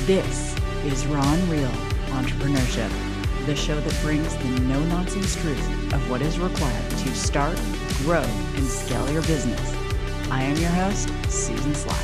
This is Raw and Real Entrepreneurship, the show that brings the no-nonsense truth of what is required to start, grow, and scale your business. I am your host, Susan Sly.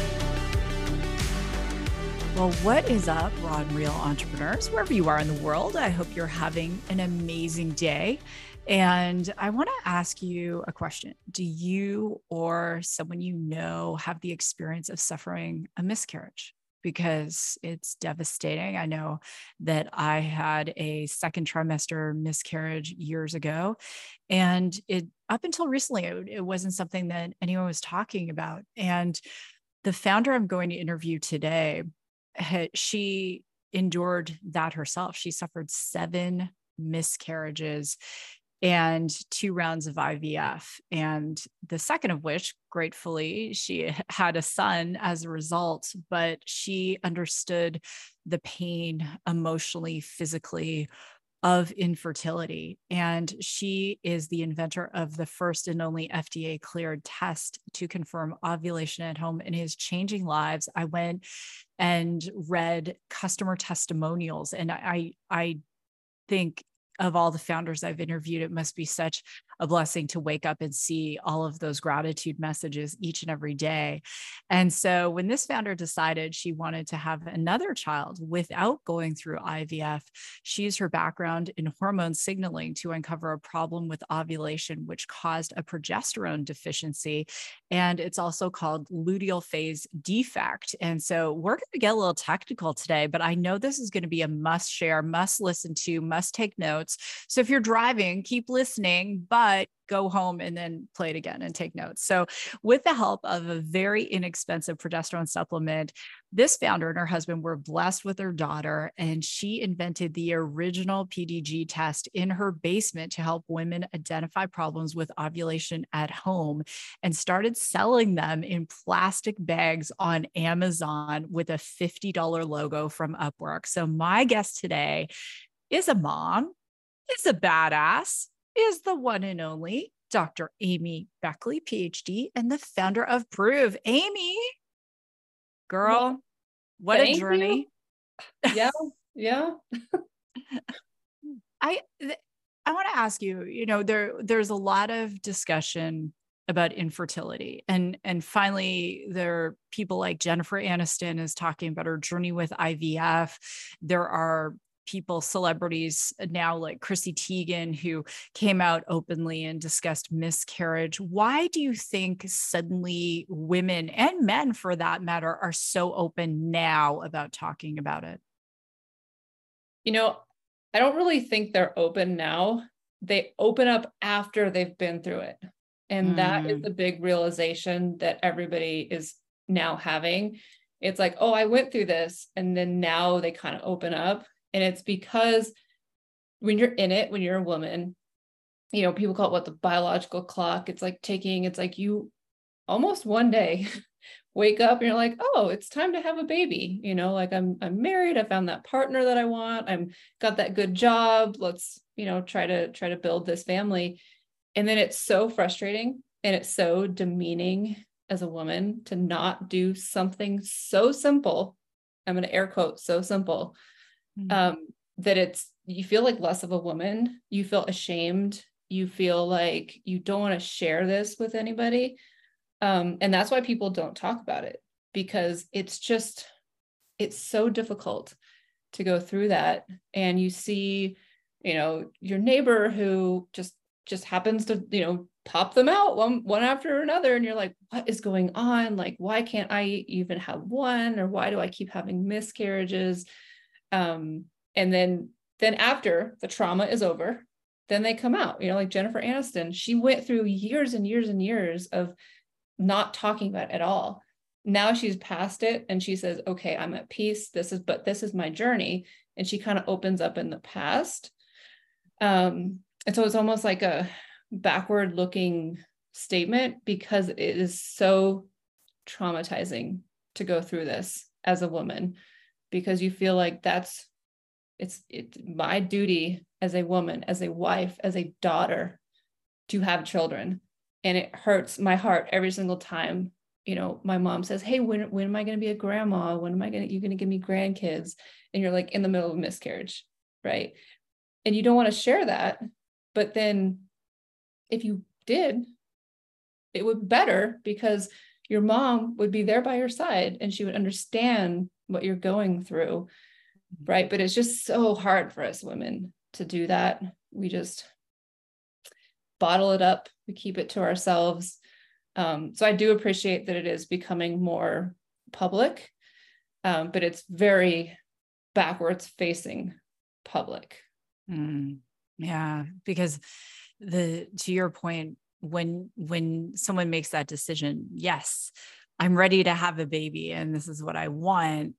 Well, what is up, Raw and Real entrepreneurs, wherever you are in the world? I hope you're having an amazing day. And I want to ask you a question. Do you or someone you know have the experience of suffering a miscarriage? Because it's devastating. I know that I had a second trimester miscarriage years ago, and up until recently, it wasn't something that anyone was talking about. And the founder I'm going to interview today, she endured that herself. She suffered 7 miscarriages and 2 rounds of IVF. And the second of which, gratefully, she had a son as a result, but she understood the pain emotionally, physically of infertility. And she is the inventor of the first and only FDA cleared test to confirm ovulation at home and is changing lives. I went and read customer testimonials, and I think of all the founders I've interviewed, it must be such a blessing to wake up and see all of those gratitude messages each and every day. And so when this founder decided she wanted to have another child without going through IVF, she used her background in hormone signaling to uncover a problem with ovulation, which caused a progesterone deficiency. And it's also called luteal phase defect. And so we're going to get a little technical today, but I know this is going to be a must share, must listen to, must take notes. So if you're driving, keep listening, but go home and then play it again and take notes. So with the help of a very inexpensive progesterone supplement, this founder and her husband were blessed with their daughter, and she invented the original PDG test in her basement to help women identify problems with ovulation at home, and started selling them in plastic bags on Amazon with a $50 logo from Upwork. So my guest today is a mom, is a badass, is the one and only Dr. Amy Beckley, PhD, and the founder of Proov. Amy, girl, what a journey. Yeah. I want to ask you, there's a lot of discussion about infertility, and finally there are people like Jennifer Aniston is talking about her journey with IVF. There are people, celebrities now like Chrissy Teigen, who came out openly and discussed miscarriage. Why do you think suddenly women and men, for that matter, are so open now about talking about it? I don't really think they're open now. They open up after they've been through it. And that is the big realization that everybody is now having. It's like, oh, I went through this. And then now they kind of open up. And it's because when you're in it, when you're a woman, people call it what, the biological clock. It's like you almost one day wake up and you're like, oh, it's time to have a baby. Like I'm married. I found that partner that I want. I'm got that good job. Let's, try to build this family. And then it's so frustrating and it's so demeaning as a woman to not do something so simple. I'm going to air quote, so simple. That you feel like less of a woman, you feel ashamed, you feel like you don't want to share this with anybody. And that's why people don't talk about it, because it's so difficult to go through that. And you see, your neighbor who just happens to, pop them out one after another. And you're like, what is going on? Like, why can't I even have one? Or why do I keep having miscarriages? And then after the trauma is over, then they come out, like Jennifer Aniston, she went through years and years and years of not talking about it at all. Now she's past it and she says, okay, I'm at peace. This is my journey. And she kind of opens up in the past. And so it's almost like a backward looking statement, because it is so traumatizing to go through this as a woman, because you feel like it's my duty as a woman, as a wife, as a daughter, to have children. And it hurts my heart every single time my mom says, hey, when am I going to be a grandma? When am you going to give me grandkids? And you're like in the middle of a miscarriage, right? And you don't want to share that. But then if you did, it would be better because your mom would be there by your side and she would understand what you're going through, right? But it's just so hard for us women to do that. We just bottle it up. We keep it to ourselves. So I do appreciate that it is becoming more public, but it's very backwards facing public. Yeah, because to your point, when someone makes that decision, yes, I'm ready to have a baby and this is what I want,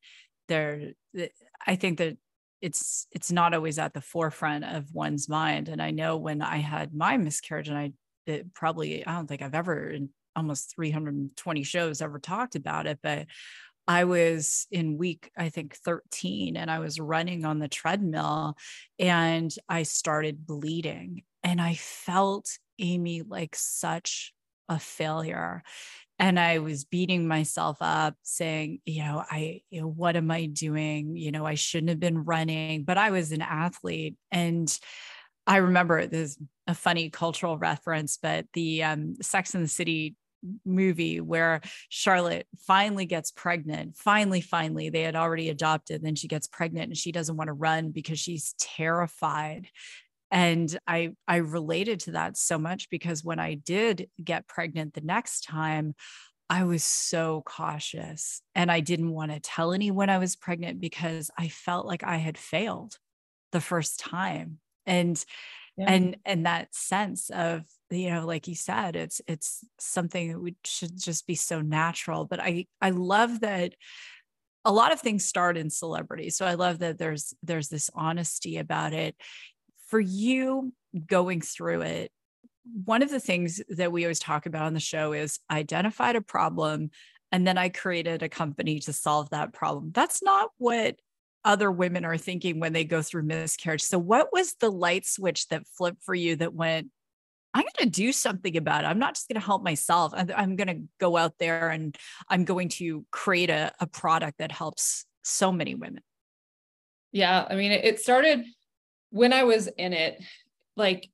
I think that it's not always at the forefront of one's mind. And I know when I had my miscarriage, and I don't think I've ever in almost 320 shows ever talked about it, but I was in week, I think 13, and I was running on the treadmill and I started bleeding, and I felt, Amy, like such a failure. And I was beating myself up saying, what am I doing? I shouldn't have been running, but I was an athlete. And I remember there's a funny cultural reference, but the Sex and the City movie where Charlotte finally gets pregnant. Finally, they had already adopted. Then she gets pregnant and she doesn't want to run because she's terrified. And I related to that so much because when I did get pregnant the next time, I was so cautious and I didn't want to tell anyone I was pregnant because I felt like I had failed the first time. And that sense of, like you said, it's something that should just be so natural. But I love that a lot of things start in celebrity. So I love that there's this honesty about it. For you going through it, one of the things that we always talk about on the show is identified a problem and then I created a company to solve that problem. That's not what other women are thinking when they go through miscarriage. So what was the light switch that flipped for you that went, I'm going to do something about it. I'm not just going to help myself. I'm going to go out there and I'm going to create a product that helps so many women. Yeah. I mean, it started when I was in it, like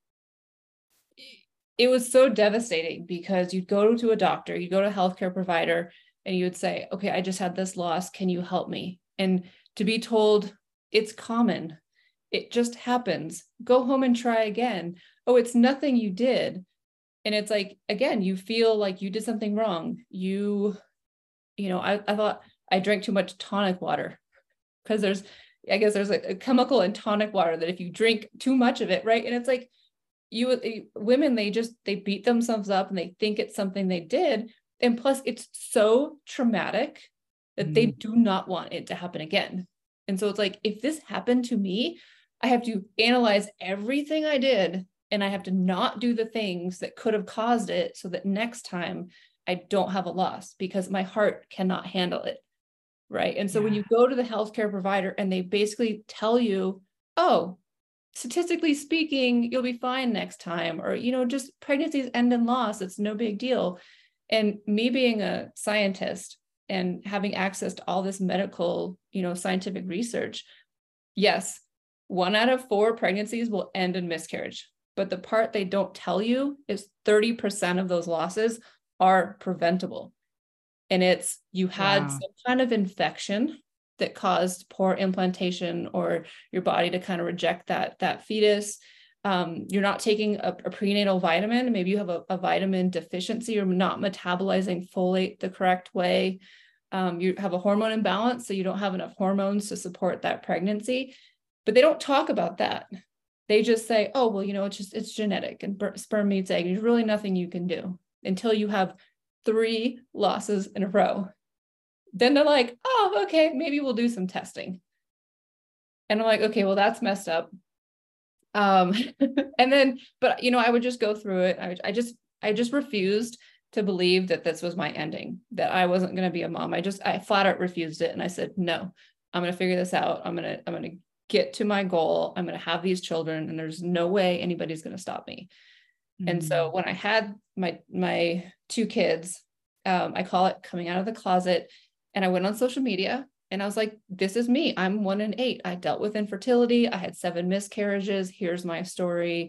it was so devastating because you'd go to a doctor, you'd go to a healthcare provider and you would say, okay, I just had this loss. Can you help me? And to be told it's common, it just happens, go home and try again. Oh, it's nothing you did. And it's like, again, you feel like you did something wrong. I thought I drank too much tonic water because there's a chemical in tonic water that if you drink too much of it, right? And it's like women, they beat themselves up and they think it's something they did. And plus it's so traumatic that they do not want it to happen again. And so it's like, if this happened to me, I have to analyze everything I did and I have to not do the things that could have caused it so that next time I don't have a loss because my heart cannot handle it. Right. And so when you go to the healthcare provider and they basically tell you, oh, statistically speaking, you'll be fine next time, or, just pregnancies end in loss. It's no big deal. And me being a scientist and having access to all this medical, scientific research, yes, 1 out of 4 pregnancies will end in miscarriage. But the part they don't tell you is 30% of those losses are preventable. And it's, you had some kind of infection that caused poor implantation or your body to kind of reject that fetus. You're not taking a prenatal vitamin. Maybe you have a vitamin deficiency or not metabolizing folate the correct way. You have a hormone imbalance, so you don't have enough hormones to support that pregnancy. But they don't talk about that. They just say, oh, well, it's genetic and sperm meets egg. There's really nothing you can do until you have 3 losses in a row. Then they're like, oh, okay, maybe we'll do some testing. And I'm like, okay, well, that's messed up. And then, but I would just go through it. I just refused to believe that this was my ending, that I wasn't going to be a mom. I flat out refused it. And I said, no, I'm going to figure this out. I'm going to get to my goal. I'm going to have these children and there's no way anybody's going to stop me. And so when I had my 2 kids, I call it coming out of the closet. And I went on social media and I was like, this is me. I'm 1 in 8. I dealt with infertility. I had 7 miscarriages. Here's my story.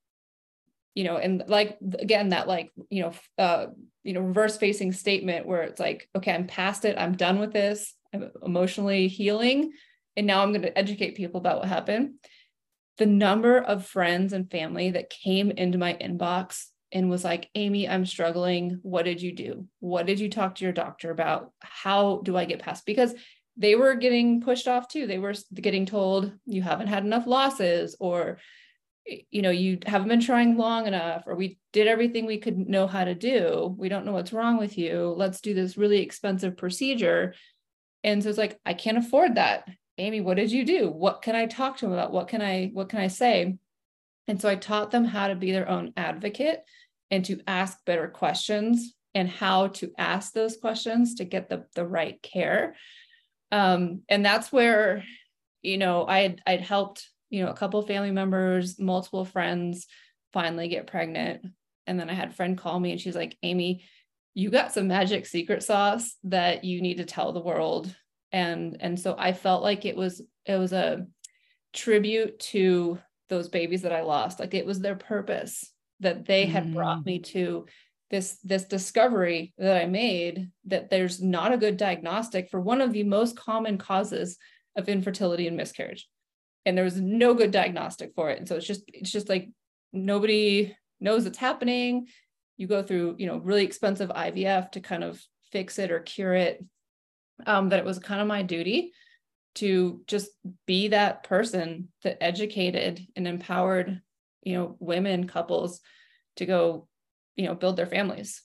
And like, again, that like, reverse facing statement where it's like, okay, I'm past it. I'm done with this. I'm emotionally healing. And now I'm going to educate people about what happened. The number of friends and family that came into my inbox and was like, Amy, I'm struggling. What did you do? What did you talk to your doctor about? How do I get past? Because they were getting pushed off too. They were getting told you haven't had enough losses, or, you haven't been trying long enough, or we did everything we could know how to do. We don't know what's wrong with you. Let's do this really expensive procedure. And so it's like, I can't afford that. Amy, what did you do? What can I talk to them about? What can I say? And so I taught them how to be their own advocate and to ask better questions and how to ask those questions to get the right care. And that's where, I'd helped, a couple of family members, multiple friends finally get pregnant. And then I had a friend call me and she's like, Amy, you got some magic secret sauce that you need to tell the world. And so I felt like it was a tribute to those babies that I lost. Like it was their purpose that they had brought me to this discovery that I made, that there's not a good diagnostic for one of the most common causes of infertility and miscarriage. And there was no good diagnostic for it. And so it's just like nobody knows it's happening. You go through, really expensive IVF to kind of fix it or cure it. That it was kind of my duty to just be that person that educated and empowered, women, couples to go, build their families.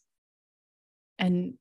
And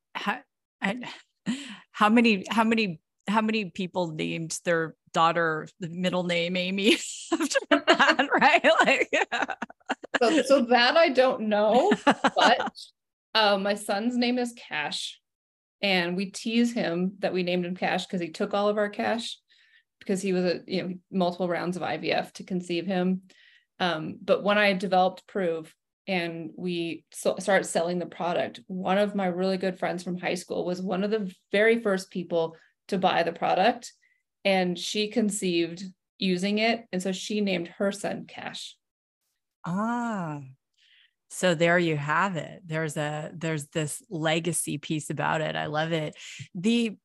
how many people named their daughter the middle name Amy after that, right? Like, so that I don't know, but my son's name is Cash. And we tease him that we named him Cash because he took all of our cash, because he was multiple rounds of IVF to conceive him. But when I developed Prove and we started selling the product, one of my really good friends from high school was one of the very first people to buy the product, and she conceived using it. And so she named her son Cash. So there you have it. There's this legacy piece about it. I love it. The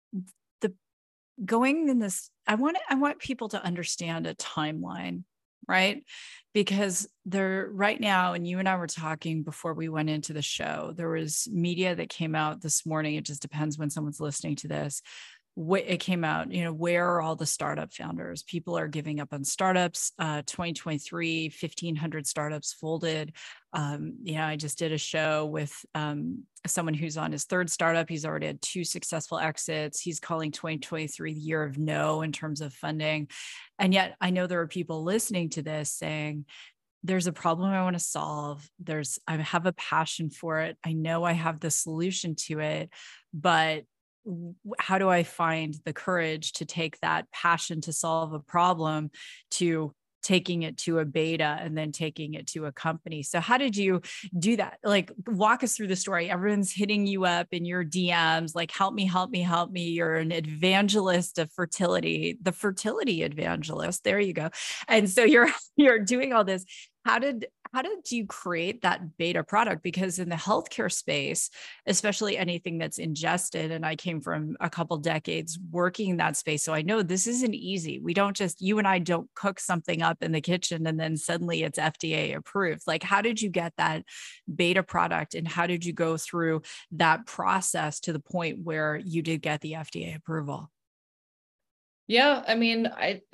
going in this, I want people to understand a timeline, right? Because there right now, and you and I were talking before we went into the show, there was media that came out this morning. It just depends when someone's listening to this. It came out, where are all the startup founders? People are giving up on startups. 2023, 1,500 startups folded. I just did a show with someone who's on his 3rd startup. He's already had 2 successful exits. He's calling 2023 the year of no in terms of funding. And yet I know there are people listening to this saying, there's a problem I want to solve. I have a passion for it. I know I have the solution to it, but how do I find the courage to take that passion to solve a problem to taking it to a beta and then taking it to a company? So how did you do that? Like, walk us through the story. Everyone's hitting you up in your DMs, like, help me, help me, help me. You're an evangelist of fertility, the fertility evangelist. There you go. And so you're doing all this. How did you create that beta product? Because in the healthcare space, especially anything that's ingested, and I came from a couple decades working in that space, so I know this isn't easy. You and I don't cook something up in the kitchen and then suddenly it's FDA approved. Like, how did you get that beta product, and how did you go through that process to the point where you did get the FDA approval? Yeah, I mean,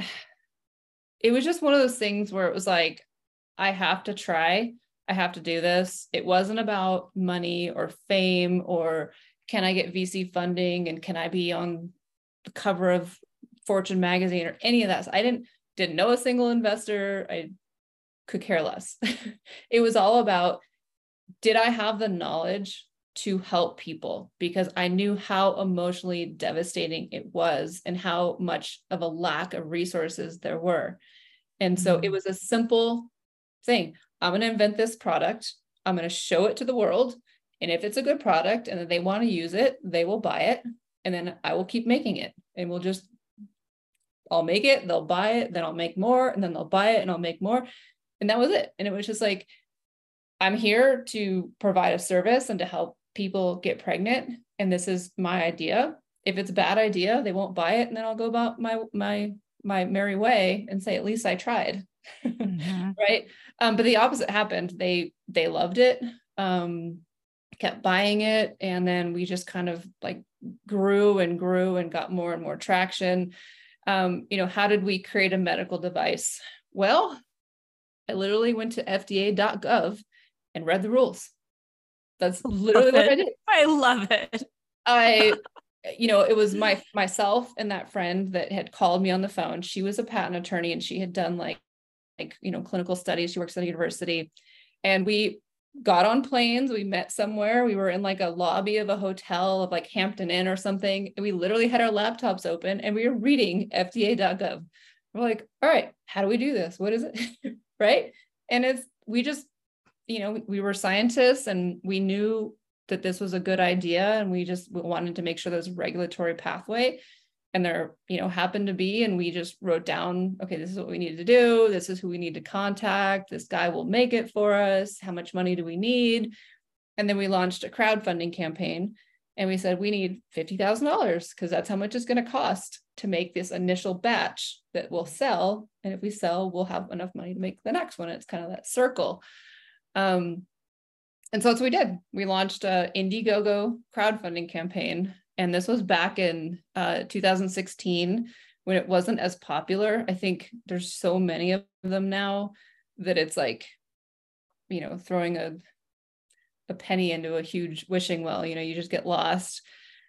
it was just one of those things where it was like, I have to try. I have to do this. It wasn't about money or fame or can I get VC funding and can I be on the cover of Fortune magazine or any of that. So I didn't know a single investor. I could care less. It was all about, did I have the knowledge to help people? Because I knew how emotionally devastating it was and how much of a lack of resources there were. And so it was a simple thing. I'm going to invent this product. I'm going to show it to the world. And if it's a good product and they want to use it, they will buy it. And then I will keep making it, and I'll make it, they'll buy it, then I'll make more, and then they'll buy it and I'll make more. And that was it. And it was just like, I'm here to provide a service and to help people get pregnant. And this is my idea. If it's a bad idea, they won't buy it. And then I'll go about my merry way and say, at least I tried. Mm-hmm. Right. But the opposite happened. They loved it, kept buying it. And then we just kind of like grew and got more and more traction. How did we create a medical device? Well, I literally went to FDA.gov and read the rules. That's literally what I did. I love it. It was myself and that friend that had called me on the phone. She was a patent attorney and she had done like clinical studies. She works at a university, and we got on planes. We met somewhere. We were in like a lobby of a hotel of like Hampton Inn or something. And we literally had our laptops open and we were reading FDA.gov. We're like, all right, how do we do this? What is it? Right. And we just, we were scientists and we knew that this was a good idea. And we just wanted to make sure there's a regulatory pathway. And there, happened to be, and we just wrote down, okay, this is what we need to do. This is who we need to contact. This guy will make it for us. How much money do we need? And then we launched a crowdfunding campaign, and we said, we need $50,000 because that's how much it's going to cost to make this initial batch that will sell. And if we sell, we'll have enough money to make the next one. It's kind of that circle. And so that's what we did. We launched a Indiegogo crowdfunding campaign. And this was back in 2016 when it wasn't as popular. I think there's so many of them now that it's like, throwing a penny into a huge wishing well, you just get lost.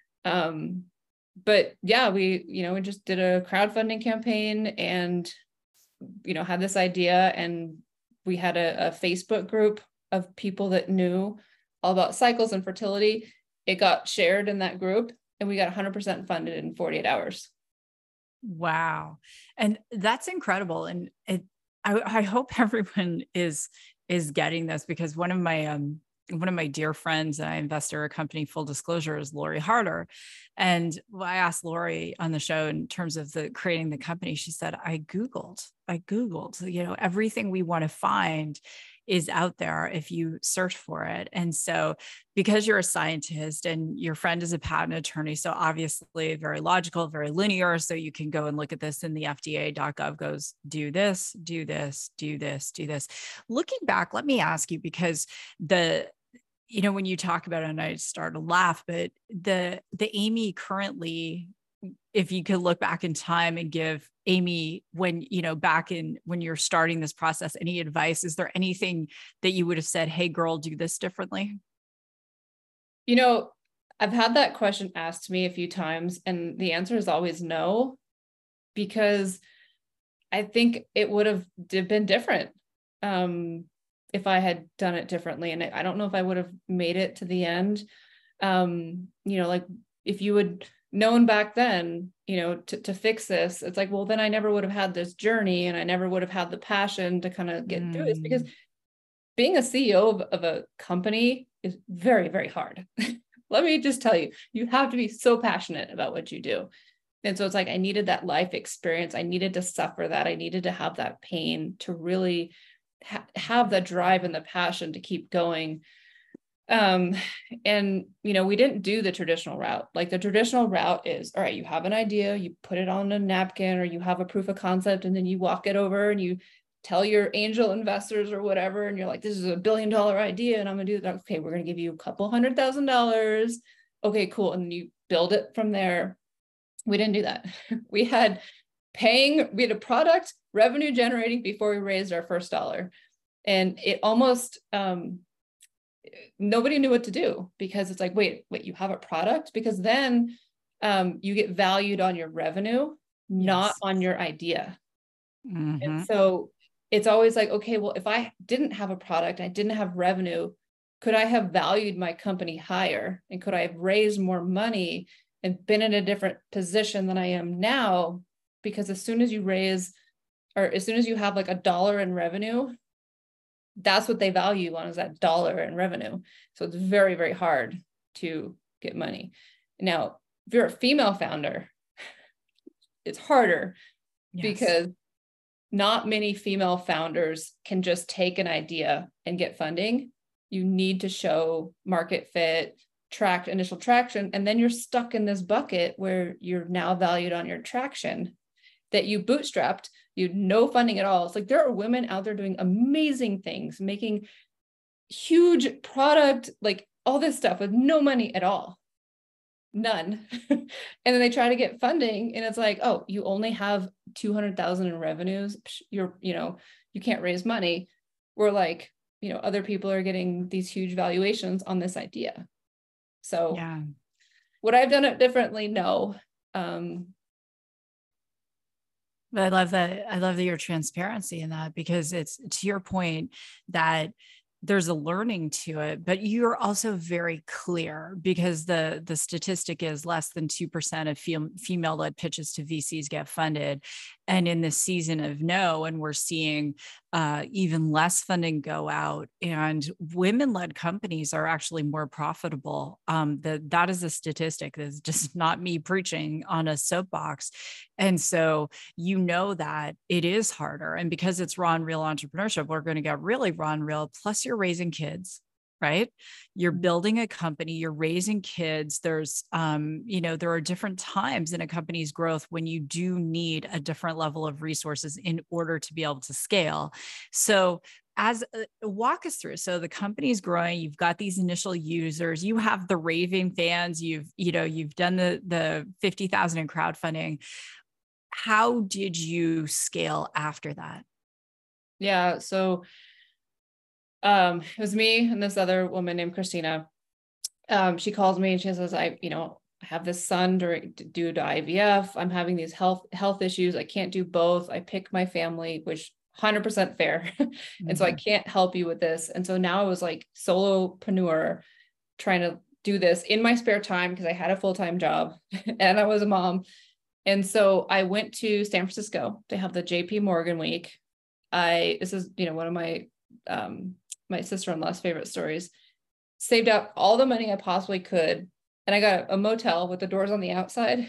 But yeah, we just did a crowdfunding campaign and, had this idea, and we had a Facebook group of people that knew all about cycles and fertility. It got shared in that group, and we got 100% funded in 48 hours. Wow. And that's incredible. And I hope everyone is getting this, because one of my dear friends that I invest in her company, full disclosure, is Lori Harder. And I asked Lori on the show in terms of creating the company. She said, I Googled, everything we want to find is out there if you search for it. And so because you're a scientist and your friend is a patent attorney, so obviously very logical, very linear. So you can go and look at this, and the FDA.gov goes, do this, do this, do this, do this. Looking back, let me ask you, because when you talk about it, and I start to laugh, but the Amy currently, if you could look back in time and give Amy, when you're starting this process, any advice, is there anything that you would have said, hey girl, do this differently? I've had that question asked to me a few times, and the answer is always no, because I think it would have been different if I had done it differently. And I don't know if I would have made it to the end. Like if you would known back then, to fix this, it's like, well, then I never would have had this journey, and I never would have had the passion to kind of get through this, because being a CEO of a company is very, very hard. Let me just tell you, you have to be so passionate about what you do. And so it's like, I needed that life experience. I needed to suffer that. I needed to have that pain to really have the drive and the passion to keep going. And, we didn't do the traditional route. Like the traditional route is, all right, you have an idea, you put it on a napkin, or you have a proof of concept, and then you walk it over and you tell your angel investors or whatever. And you're like, this is $1 billion idea, and I'm going to do that. Okay, we're going to give you $200,000. Okay, cool. And you build it from there. We didn't do that. We had a product revenue generating before we raised our first dollar. And it almost, nobody knew what to do, because it's like, wait, you have a product? Because then you get valued on your revenue, not on your idea. Mm-hmm. And so it's always like, okay, well, if I didn't have a product, I didn't have revenue, could I have valued my company higher? And could I have raised more money and been in a different position than I am now? Because as soon as you have like $1 in revenue, that's what they value on, is that dollar in revenue. So it's very, very hard to get money. Now, if you're a female founder, it's harder. Yes. Because not many female founders can just take an idea and get funding. You need to show market fit, initial traction, and then you're stuck in this bucket where you're now valued on your traction that you bootstrapped, you had no funding at all. It's like there are women out there doing amazing things, making huge product, like all this stuff with no money at all. None. And then they try to get funding and it's like, oh, you only have 200,000 in revenues. You can't raise money. We're like, other people are getting these huge valuations on this idea. So yeah. Would I have done it differently? No. But I love that your transparency in that, because it's to your point that there's a learning to it, but you're also very clear, because the statistic is less than 2% of female-led pitches to VCs get funded. And in this season of no, and we're seeing even less funding go out, and women-led companies are actually more profitable. That is a statistic that's just not me preaching on a soapbox. And so that it is harder. And because it's raw and real entrepreneurship, we're going to get really raw and real. Plus you're raising kids, right? You're building a company, you're raising kids. There's, there are different times in a company's growth when you do need a different level of resources in order to be able to scale. So walk us through. So the company's growing, you've got these initial users, you have the raving fans, you've done the 50,000 in crowdfunding. How did you scale after that? Yeah. So it was me and this other woman named Christina. She calls me and she says, I have this son due to IVF. I'm having these health issues. I can't do both. I pick my family, which 100% fair. And so I can't help you with this. And so now I was like solopreneur trying to do this in my spare time because I had a full-time job and I was a mom. And so I went to San Francisco to have the JP Morgan week. This is, one of my sister-in-law's favorite stories. Saved up all the money I possibly could. And I got a motel with the doors on the outside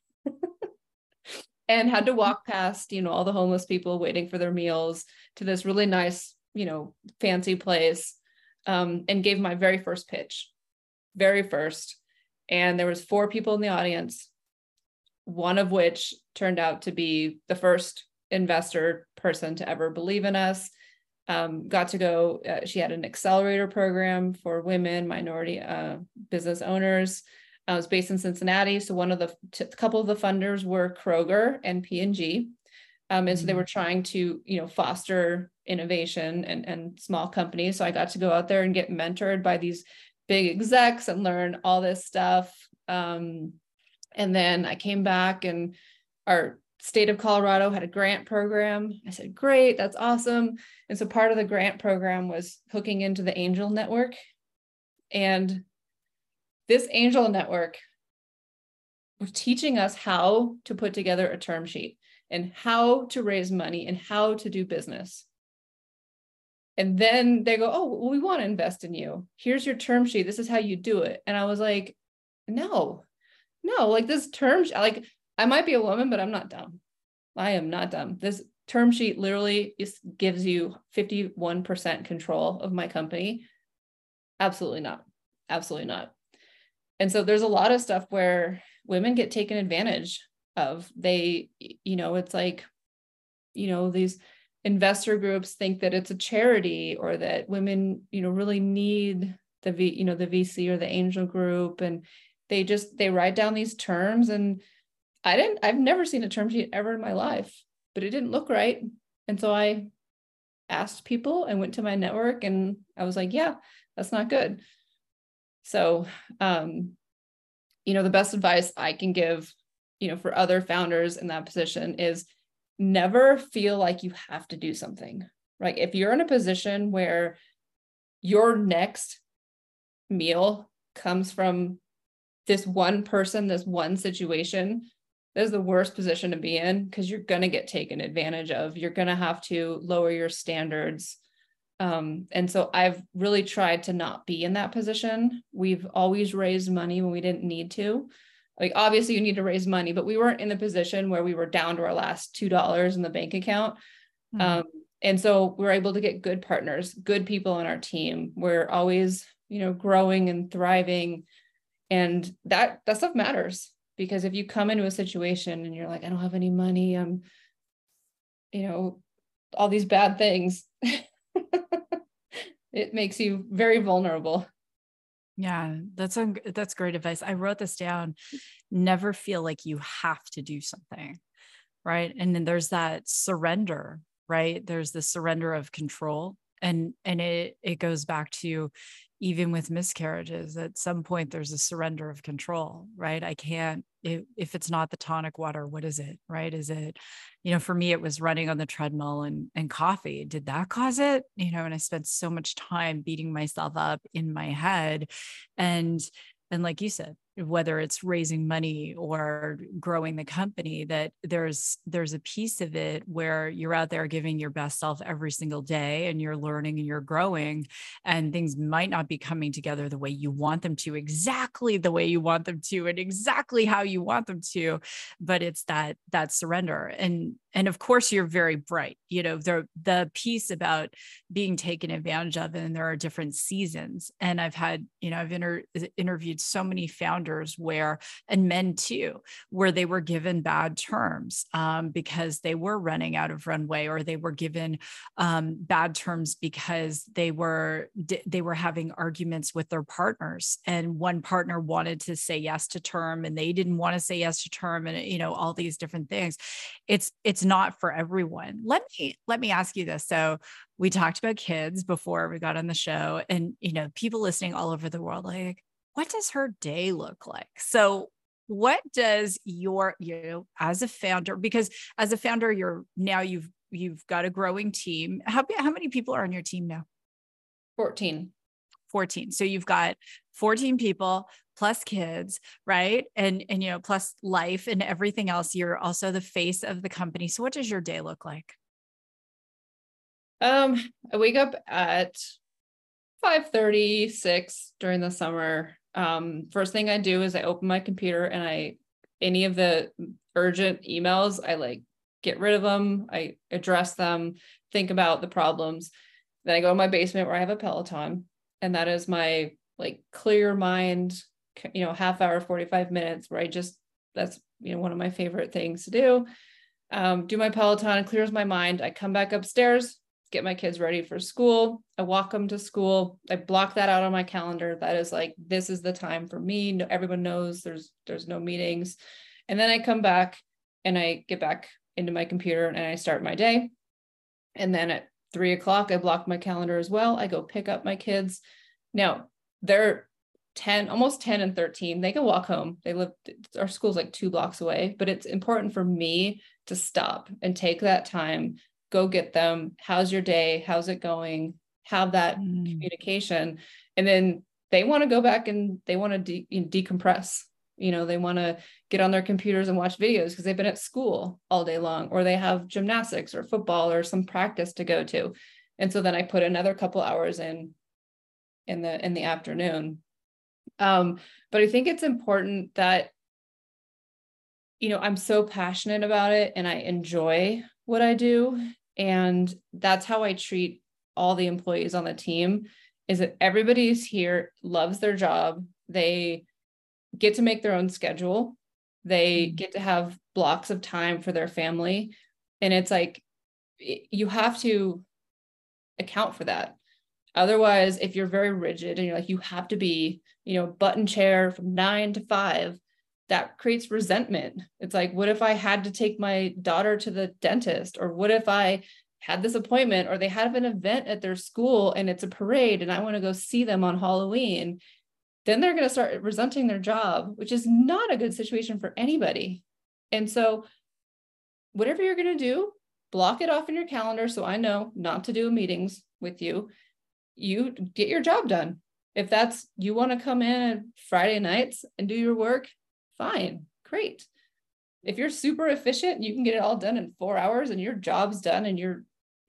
and had to walk past, all the homeless people waiting for their meals to this really nice, fancy place, and gave my very first pitch, very first. And there was 4 people in the audience, one of which turned out to be the first investor person to ever believe in us. Got to go, she had an accelerator program for women, minority business owners. I was based in Cincinnati. So one of the couple of the funders were Kroger and P&G. And so they were trying to, foster innovation and small companies. So I got to go out there and get mentored by these big execs and learn all this stuff. And then I came back and our state of Colorado had a grant program. I said, great, that's awesome. And so part of the grant program was hooking into the Angel Network. And this Angel Network was teaching us how to put together a term sheet and how to raise money and how to do business. And then they go, oh, well, we want to invest in you. Here's your term sheet. This is how you do it. And I was like, no, like this term sheet, like I might be a woman, but I'm not dumb. I am not dumb. This term sheet literally gives you 51% control of my company. Absolutely not. Absolutely not. And so there's a lot of stuff where women get taken advantage of. They, it's like, these investor groups think that it's a charity or that women, really need the VC or the angel group. And they write down these terms, and I've never seen a term sheet ever in my life, but it didn't look right. And so I asked people and went to my network and I was like, yeah, that's not good. So, the best advice I can give, for other founders in that position is never feel like you have to do something, right? If you're in a position where your next meal comes from this one person, this one situation, that is the worst position to be in because you're going to get taken advantage of. You're going to have to lower your standards. And so I've really tried to not be in that position. We've always raised money when we didn't need to. Like, obviously you need to raise money, but we weren't in the position where we were down to our last $2 in the bank account. Mm-hmm. And so we're able to get good partners, good people on our team. We're always, growing and thriving. And that stuff matters, because if you come into a situation and you're like, I don't have any money, I'm, all these bad things, it makes you very vulnerable. Yeah, that's great advice. I wrote this down. Never feel like you have to do something, right? And then there's that surrender, right? There's the surrender of control. And it goes back to, even with miscarriages, at some point there's a surrender of control, right? I can't, if it's not the tonic water, what is it, right? Is it, for me, it was running on the treadmill and coffee. Did that cause it? And I spent so much time beating myself up in my head. And like you said, whether it's raising money or growing the company, that there's a piece of it where you're out there giving your best self every single day, and you're learning and you're growing, and things might not be coming together the way you want them to, exactly the way you want them to, and exactly how you want them to. But it's that surrender. And of course you're very bright, the piece about being taken advantage of, and there are different seasons. And I've had, I've interviewed so many founders and men too, where they were given bad terms because they were running out of runway, or they were given bad terms because they were having arguments with their partners, and one partner wanted to say yes to term and they didn't want to say yes to term, and all these different things. It's not for everyone. Let me ask you this. So we talked about kids before we got on the show, and people listening all over the world, like, what does her day look like? So what does your, as a founder, because as a founder, you've got a growing team. How many people are on your team now? 14. So you've got 14 people plus kids, right? And plus life and everything else. You're also the face of the company. So what does your day look like? I wake up at 5:30, 6 during the summer. First thing I do is I open my computer, and any of the urgent emails, I get rid of them. I address them, think about the problems. Then I go to my basement where I have a Peloton, and that is my clear mind, half hour, 45 minutes where that's one of my favorite things to do. Do my Peloton, it clears my mind. I come back upstairs, get my kids ready for school. I walk them to school. I block that out on my calendar. That is this is the time for me. No, everyone knows there's no meetings. And then I come back and I get back into my computer and I start my day. And then at 3:00, I block my calendar as well. I go pick up my kids. Now they're 10, almost 10 and 13. They can walk home. Our school's 2 blocks away, but it's important for me to stop and take that time, go get them. How's your day? How's it going? Have that communication. And then they want to go back and they want to decompress. They want to get on their computers and watch videos because they've been at school all day long, or they have gymnastics or football or some practice to go to. And so then I put another couple hours in the afternoon. But I think it's important that, I'm so passionate about it and I enjoy what I do. And that's how I treat all the employees on the team, is that everybody's here, loves their job. They get to make their own schedule. They get to have blocks of time for their family. And it's you have to account for that. Otherwise, if you're very rigid and you're you have to be, button chair from 9 to 5, that creates resentment. It's what if I had to take my daughter to the dentist? Or what if I had this appointment, or they have an event at their school and it's a parade and I want to go see them on Halloween? Then they're going to start resenting their job, which is not a good situation for anybody. And so whatever you're going to do, block it off in your calendar. So I know not to do meetings with you. You get your job done. If you want to come in on Friday nights and do your work, fine, great. If you're super efficient, you can get it all done in 4 hours and your job's done and you're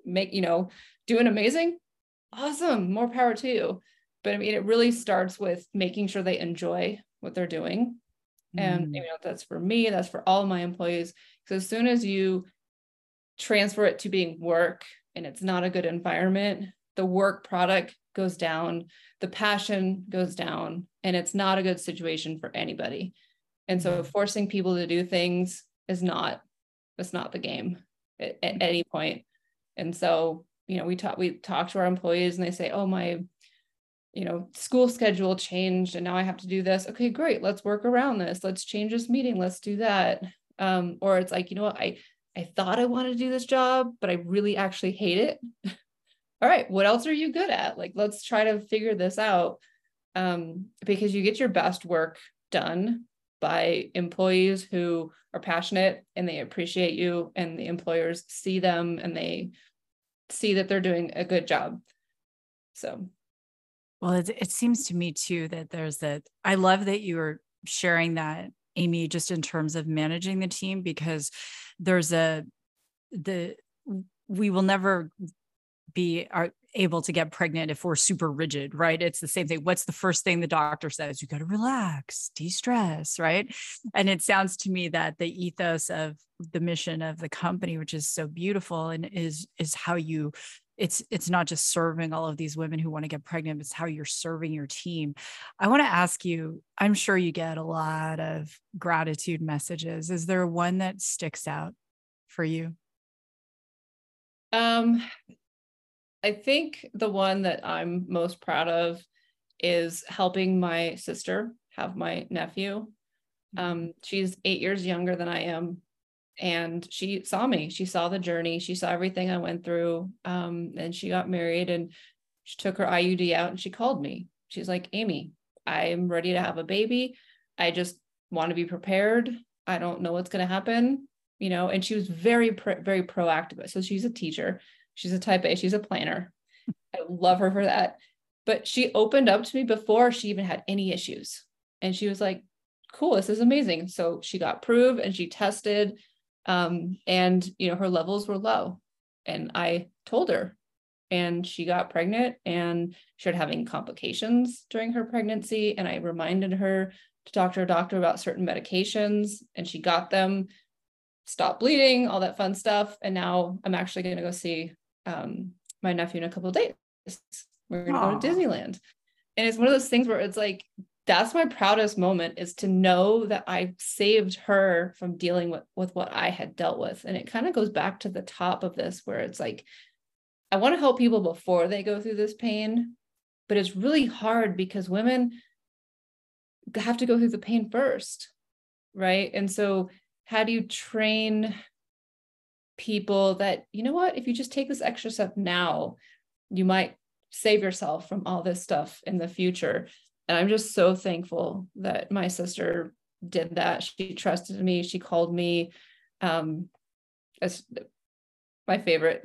doing amazing. Awesome. More power to you. But I mean, it really starts with making sure they enjoy what they're doing. And that's for me, that's for all my employees. Because as soon as you transfer it to being work and it's not a good environment, the work product goes down, the passion goes down, and it's not a good situation for anybody. And so forcing people to do things is not the game at any point. And so, we talk to our employees and they say, oh, my school schedule changed and now I have to do this. Okay, great. Let's work around this. Let's change this meeting. Let's do that. Or it's like, what, I thought I wanted to do this job, but I really actually hate it. All right, what else are you good at? Like, let's try to figure this out. Because you get your best work done by employees who are passionate and they appreciate you, and the employers see them and they see that they're doing a good job. So. Well, it seems to me too that I love that you were sharing that, Amy, just in terms of managing the team, because we will never be able to get pregnant if we're super rigid, right? It's the same thing. What's the first thing the doctor says? You got to relax, de-stress, right? And it sounds to me that the ethos of the mission of the company, which is so beautiful and is how you, it's not just serving all of these women who want to get pregnant, it's how you're serving your team. I want to ask you, I'm sure you get a lot of gratitude messages. Is there one that sticks out for you? I think the one that I'm most proud of is helping my sister have my nephew. She's 8 years younger than I am. And she saw me, she saw the journey, she saw everything I went through. And she got married and she took her IUD out and she called me. She's like, Amy, I'm ready to have a baby. I just want to be prepared. I don't know what's going to happen, and she was very, very proactive. So she's a teacher. She's a type A, she's a planner. I love her for that. But she opened up to me before she even had any issues. And she was like, cool, this is amazing. So she got proved and she tested. And her levels were low, and I told her, and she got pregnant and started having complications during her pregnancy. And I reminded her to talk to her doctor about certain medications, and she got them, stopped bleeding, all that fun stuff. And now I'm actually going to go see my nephew in a couple of days. We're going to go to Disneyland. And it's one of those things where it's like, that's my proudest moment, is to know that I saved her from dealing with what I had dealt with. And it kind of goes back to the top of this, where it's like, I want to help people before they go through this pain, but it's really hard because women have to go through the pain first, right? And so how do you train people that, if you just take this extra step now, you might save yourself from all this stuff in the future. And I'm just so thankful that my sister did that. She trusted me. She called me. That's my favorite.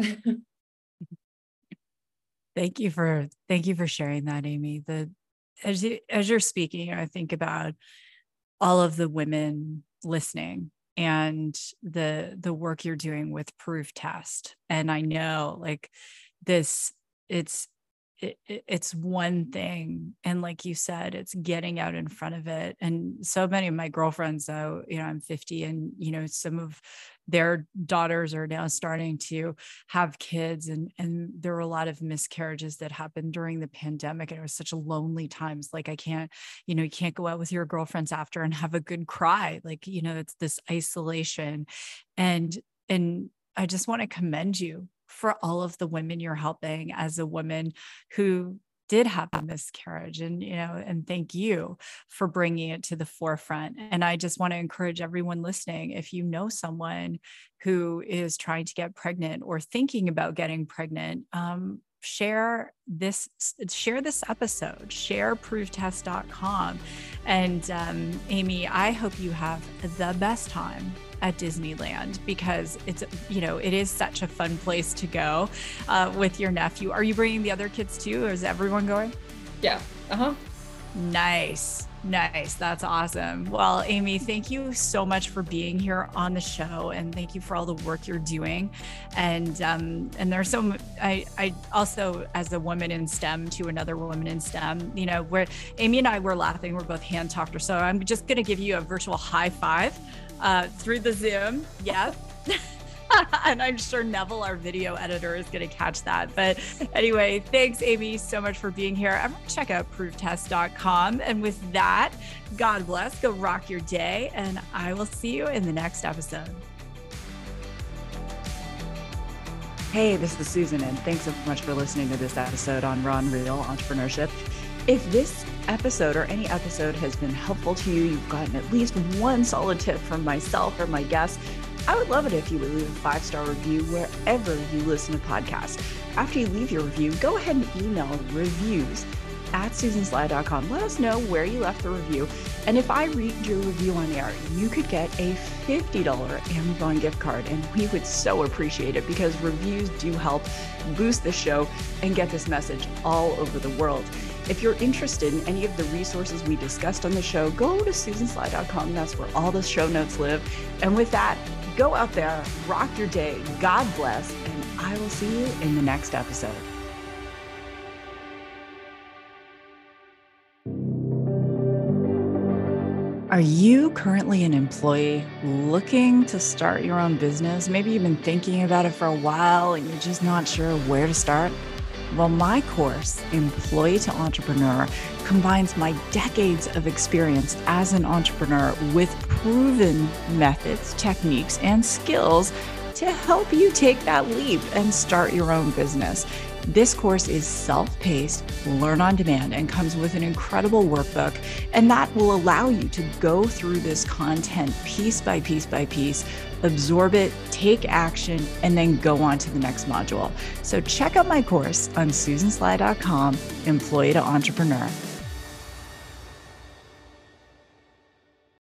Thank you for sharing that, Amy. As you're speaking, I think about all of the women listening and the work you're doing with Proof Test. And I know, like, this, it's one thing. And like you said, it's getting out in front of it. And so many of my girlfriends, though, I'm 50, and, some of their daughters are now starting to have kids. And there were a lot of miscarriages that happened during the pandemic. And it was such a lonely times. Like, you can't go out with your girlfriends after and have a good cry. Like, it's this isolation. And I just want to commend you for all of the women you're helping as a woman who did have a miscarriage, and thank you for bringing it to the forefront. And I just want to encourage everyone listening, if you know someone who is trying to get pregnant or thinking about getting pregnant, share this episode, share prooftest.com. And Amy, I hope you have the best time at Disneyland, because it is such a fun place to go with your nephew. Are you bringing the other kids too, or is everyone going? Yeah. Nice. Nice. That's awesome. Well, Amy, thank you so much for being here on the show, and thank you for all the work you're doing. And there's I also, as a woman in STEM to another woman in STEM, you know, where Amy and I were laughing, we're both hand talkers. So I'm just going to give you a virtual high five through the Zoom. Yeah. And I'm sure Neville, our video editor, is going to catch that. But anyway, thanks, Amy, so much for being here. Everyone check out prooftest.com. And with that, God bless, go rock your day. And I will see you in the next episode. Hey, this is Susan, and thanks so much for listening to this episode on Raw and Real Entrepreneurship. If this episode or any episode has been helpful to you, you've gotten at least one solid tip from myself or my guests, I would love it if you would leave a 5-star review wherever you listen to podcasts. After you leave your review, go ahead and email reviews@susansly.com. Let us know where you left the review. And if I read your review on air, you could get a $50 Amazon gift card. And we would so appreciate it because reviews do help boost the show and get this message all over the world. If you're interested in any of the resources we discussed on the show, go to susansly.com. That's where all the show notes live. And with that, go out there, rock your day. God bless, and I will see you in the next episode. Are you currently an employee looking to start your own business? Maybe you've been thinking about it for a while and you're just not sure where to start. Well, my course, Employee to Entrepreneur, combines my decades of experience as an entrepreneur with proven methods, techniques, and skills to help you take that leap and start your own business. This course is self-paced, learn on demand, and comes with an incredible workbook. And that will allow you to go through this content piece by piece by piece, absorb it, take action, and then go on to the next module. So check out my course on susansly.com, Employee to Entrepreneur.